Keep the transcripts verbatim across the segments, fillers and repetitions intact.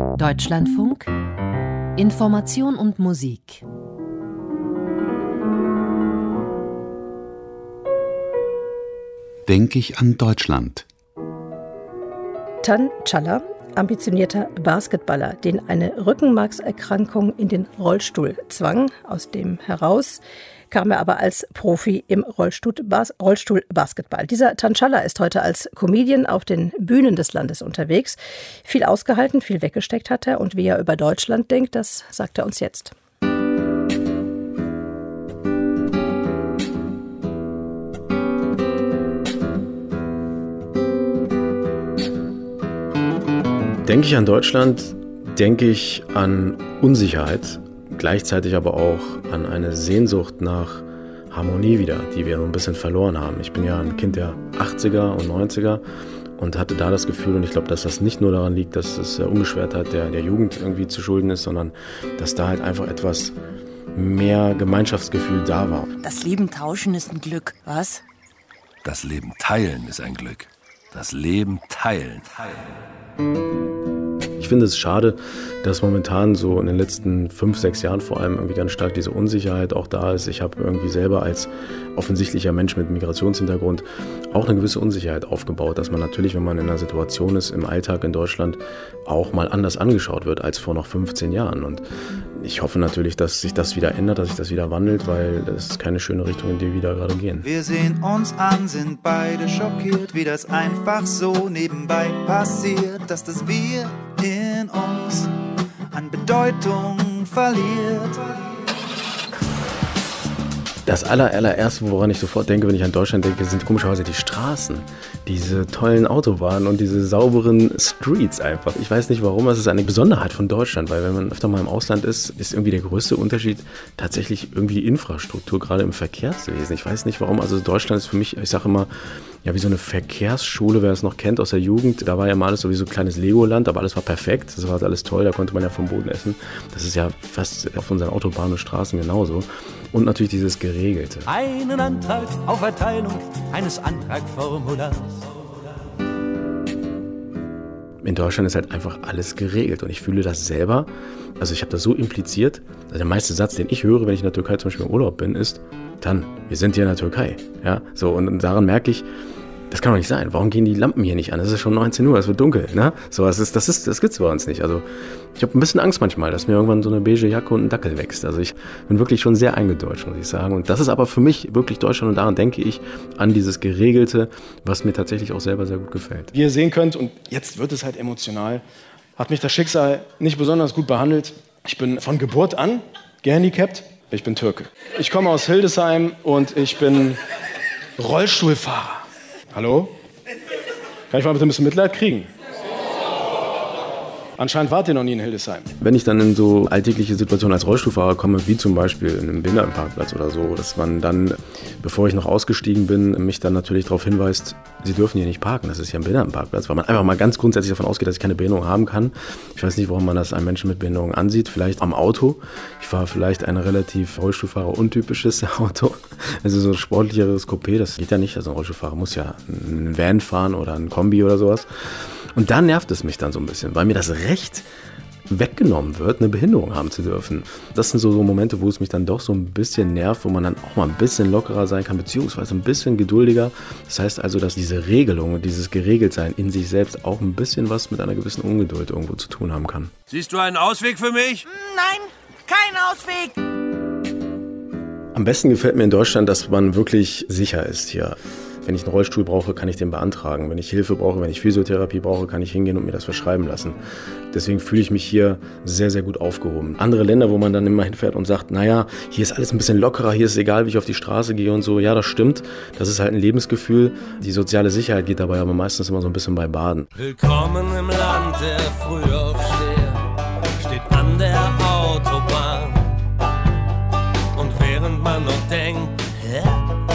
Deutschlandfunk Information und Musik. Denke ich an Deutschland. Tan Challa, ambitionierter Basketballer, den eine Rückenmarkserkrankung in den Rollstuhl zwang. Aus dem heraus kam er aber als Profi im Rollstuhl-Basketball. Dieser Tan Challa ist heute als Comedian auf den Bühnen des Landes unterwegs. Viel ausgehalten, viel weggesteckt hat er. Und wie er über Deutschland denkt, das sagt er uns jetzt. Denke ich an Deutschland, denke ich an Unsicherheit, gleichzeitig aber auch an eine Sehnsucht nach Harmonie wieder, die wir so ein bisschen verloren haben. Ich bin ja ein Kind der achtziger und neunziger und hatte da das Gefühl, und ich glaube, dass das nicht nur daran liegt, dass es der Unbeschwertheit der, der Jugend irgendwie zu schulden ist, sondern dass da halt einfach etwas mehr Gemeinschaftsgefühl da war. Das Leben tauschen ist ein Glück, was? Das Leben teilen ist ein Glück. Das Leben teilen. Ich finde es schade, dass momentan so in den letzten fünf, sechs Jahren vor allem irgendwie ganz stark diese Unsicherheit auch da ist. Ich habe irgendwie selber als offensichtlicher Mensch mit Migrationshintergrund auch eine gewisse Unsicherheit aufgebaut, dass man natürlich, wenn man in einer Situation ist, im Alltag in Deutschland auch mal anders angeschaut wird als vor noch fünfzehn Jahren. Und ich hoffe natürlich, dass sich das wieder ändert, dass sich das wieder wandelt, weil das ist keine schöne Richtung, in die wir da gerade gehen. Wir sehen uns an, sind beide schockiert, wie das einfach so nebenbei passiert, dass das Wir in uns an Bedeutung verliert. Das aller, allererste, woran ich sofort denke, wenn ich an Deutschland denke, sind komischerweise die Straßen. Diese tollen Autobahnen und diese sauberen Streets einfach. Ich weiß nicht warum, es ist eine Besonderheit von Deutschland, weil wenn man öfter mal im Ausland ist, ist irgendwie der größte Unterschied tatsächlich irgendwie die Infrastruktur, gerade im Verkehrswesen. Ich weiß nicht warum, also Deutschland ist für mich, ich sage immer, ja, wie so eine Verkehrsschule, wer es noch kennt aus der Jugend. Da war ja mal alles so wie so ein kleines Legoland, aber alles war perfekt. Das war alles toll, da konnte man ja vom Boden essen. Das ist ja fast auf unseren Autobahnen und Straßen genauso. Und natürlich dieses Geregelte. Einen Antrag auf Erteilung eines Antragformulars. In Deutschland ist halt einfach alles geregelt und ich fühle das selber, also ich habe das so impliziert, also der meiste Satz, den ich höre, wenn ich in der Türkei zum Beispiel im Urlaub bin, ist, Tan, wir sind hier in der Türkei, ja, so und, und daran merke ich, das kann doch nicht sein, warum gehen die Lampen hier nicht an, es ist schon neunzehn Uhr, es wird dunkel, ne, so, das ist, das ist, das gibt's bei uns nicht, also ich habe ein bisschen Angst manchmal, dass mir irgendwann so eine beige Jacke und ein Dackel wächst, also ich bin wirklich schon sehr eingedeutscht, muss ich sagen, und das ist aber für mich wirklich Deutschland und daran denke ich an dieses Geregelte, was mir tatsächlich auch selber sehr gut gefällt. Wie ihr sehen könnt, und jetzt wird es halt emotional, hat mich das Schicksal nicht besonders gut behandelt. Ich bin von Geburt an gehandicapt, ich bin Türke. Ich komme aus Hildesheim und ich bin Rollstuhlfahrer. Hallo? Kann ich mal bitte ein bisschen Mitleid kriegen? Anscheinend wart ihr noch nie in Hildesheim. Wenn ich dann in so alltägliche Situationen als Rollstuhlfahrer komme, wie zum Beispiel in einem Behindertenparkplatz oder so, dass man dann, bevor ich noch ausgestiegen bin, mich dann natürlich darauf hinweist, Sie dürfen hier nicht parken, das ist ja ein Behindertenparkplatz, weil man einfach mal ganz grundsätzlich davon ausgeht, dass ich keine Behinderung haben kann. Ich weiß nicht, warum man das einem Menschen mit Behinderung ansieht, vielleicht am Auto. Ich fahre vielleicht ein relativ Rollstuhlfahrer-untypisches Auto, also so ein sportlicheres Coupé, das geht ja nicht, also ein Rollstuhlfahrer muss ja einen Van fahren oder ein Kombi oder sowas. Und da nervt es mich dann so ein bisschen, weil mir das Recht weggenommen wird, eine Behinderung haben zu dürfen. Das sind so, so Momente, wo es mich dann doch so ein bisschen nervt, wo man dann auch mal ein bisschen lockerer sein kann, beziehungsweise ein bisschen geduldiger. Das heißt also, dass diese Regelung und dieses Geregeltsein in sich selbst auch ein bisschen was mit einer gewissen Ungeduld irgendwo zu tun haben kann. Siehst du einen Ausweg für mich? Nein, kein Ausweg. Am besten gefällt mir in Deutschland, dass man wirklich sicher ist hier. Wenn ich einen Rollstuhl brauche, kann ich den beantragen. Wenn ich Hilfe brauche, wenn ich Physiotherapie brauche, kann ich hingehen und mir das verschreiben lassen. Deswegen fühle ich mich hier sehr, sehr gut aufgehoben. Andere Länder, wo man dann immer hinfährt und sagt, naja, hier ist alles ein bisschen lockerer, hier ist es egal, wie ich auf die Straße gehe und so. Ja, das stimmt. Das ist halt ein Lebensgefühl. Die soziale Sicherheit geht dabei aber meistens immer so ein bisschen bei Baden. Willkommen im Land der Frühaufsteher, steht an der Autobahn. Und während man noch denkt, hä?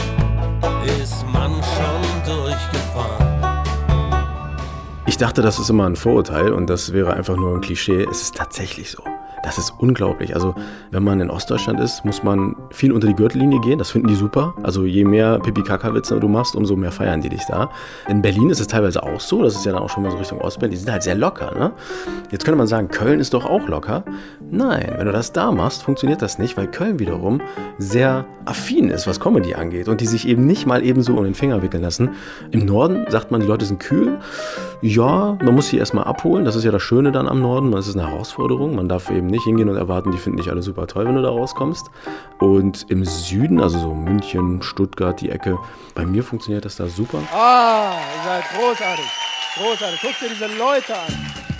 Ist man schon durchgefahren. Ich dachte, das ist immer ein Vorurteil und das wäre einfach nur ein Klischee. Es ist tatsächlich so. Das ist unglaublich. Also wenn man in Ostdeutschland ist, muss man viel unter die Gürtellinie gehen. Das finden die super. Also je mehr Pipi-Kaka-Witze du machst, umso mehr feiern die dich da. In Berlin ist es teilweise auch so. Das ist ja dann auch schon mal so Richtung Ostberlin. Die sind halt sehr locker, ne? Jetzt könnte man sagen, Köln ist doch auch locker. Nein, wenn du das da machst, funktioniert das nicht, weil Köln wiederum sehr affin ist, was Comedy angeht. Und die sich eben nicht mal eben so um den Finger wickeln lassen. Im Norden sagt man, die Leute sind kühl. Ja, man muss sie erstmal abholen. Das ist ja das Schöne dann am Norden. Das ist eine Herausforderung. Man darf eben nicht hingehen und erwarten, die finden dich alle super toll, wenn du da rauskommst. Und im Süden, also so München, Stuttgart, die Ecke, bei mir funktioniert das da super. Ah, ihr seid großartig. Großartig. Guck dir diese Leute an.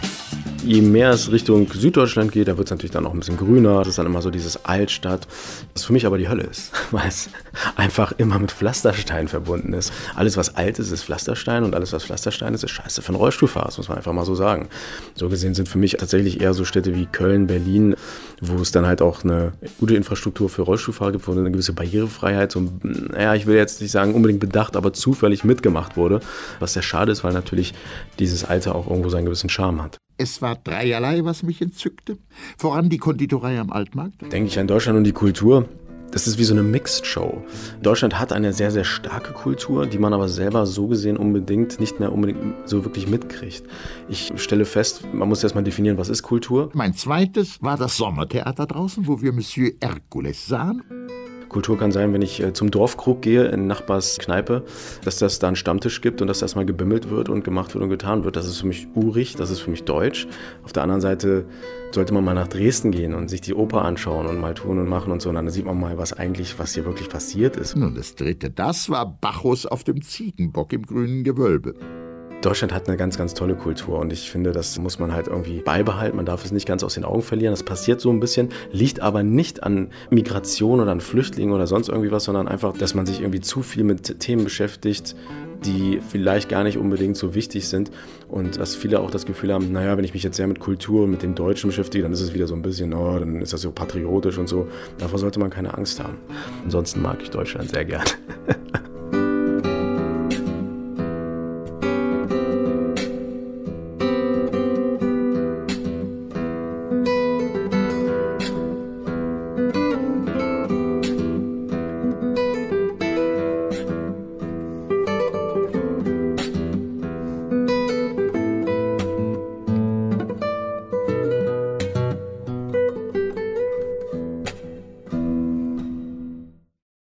Je mehr es Richtung Süddeutschland geht, da wird es natürlich dann auch ein bisschen grüner. Das ist dann immer so dieses Altstadt, was für mich aber die Hölle ist, weil es einfach immer mit Pflasterstein verbunden ist. Alles, was alt ist, ist Pflasterstein und alles, was Pflasterstein ist, ist scheiße für einen Rollstuhlfahrer, das muss man einfach mal so sagen. So gesehen sind für mich tatsächlich eher so Städte wie Köln, Berlin, wo es dann halt auch eine gute Infrastruktur für Rollstuhlfahrer gibt, wo eine gewisse Barrierefreiheit, so, naja, ich will jetzt nicht sagen unbedingt bedacht, aber zufällig mitgemacht wurde, was sehr schade ist, weil natürlich dieses Alter auch irgendwo seinen gewissen Charme hat. Es war dreierlei, was mich entzückte. Voran die Konditorei am Altmarkt. Denke ich an Deutschland und die Kultur. Das ist wie so eine Mixed-Show. Deutschland hat eine sehr, sehr starke Kultur, die man aber selber so gesehen unbedingt nicht mehr unbedingt so wirklich mitkriegt. Ich stelle fest, man muss erstmal definieren, was ist Kultur. Mein zweites war das Sommertheater draußen, wo wir Monsieur Hercules sahen. Kultur kann sein, wenn ich zum Dorfkrug gehe, in Nachbars Kneipe, dass das da einen Stammtisch gibt und dass das mal gebimmelt wird und gemacht wird und getan wird. Das ist für mich urig, das ist für mich deutsch. Auf der anderen Seite sollte man mal nach Dresden gehen und sich die Oper anschauen und mal tun und machen und so. Und dann sieht man mal, was eigentlich, was hier wirklich passiert ist. Nun, das dritte, das war Bacchus auf dem Ziegenbock im grünen Gewölbe. Deutschland hat eine ganz, ganz tolle Kultur und ich finde, das muss man halt irgendwie beibehalten. Man darf es nicht ganz aus den Augen verlieren. Das passiert so ein bisschen, liegt aber nicht an Migration oder an Flüchtlingen oder sonst irgendwie was, sondern einfach, dass man sich irgendwie zu viel mit Themen beschäftigt, die vielleicht gar nicht unbedingt so wichtig sind und dass viele auch das Gefühl haben, naja, wenn ich mich jetzt sehr mit Kultur und mit dem Deutschen beschäftige, dann ist es wieder so ein bisschen, oh, dann ist das so patriotisch und so. Davor sollte man keine Angst haben. Ansonsten mag ich Deutschland sehr gern.